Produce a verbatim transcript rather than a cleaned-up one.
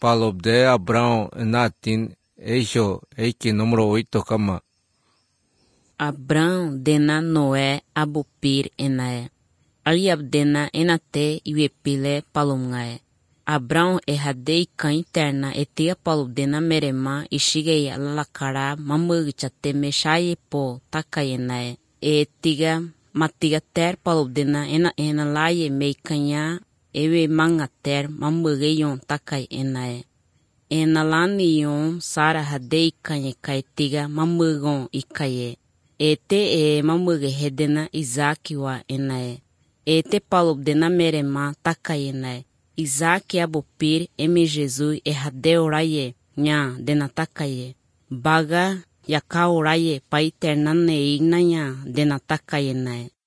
Palop de Abrão natin eixo eiki número oito kama. Abrão dena Noé abupir enae. Aliab dena enate iwepile palumgae. Abrão erradei kan interna etia palub dena merema ishigei alalakara mamugichate meshaye po takayenae. Etiga matiga ter palub dena ena ena laye meikanya ewe mangater mamugeyon takai enae. Ena laniyon sara hadei kanye kaitiga mamugon ikaye. Ete e mamuge hedena Isaac wa enae. Ete palub dena merema takayenae. Isaac abupir eme Jesus erradeuraye nya dena takaye. Baga yakauraye paiternane ignanya dena takayenae.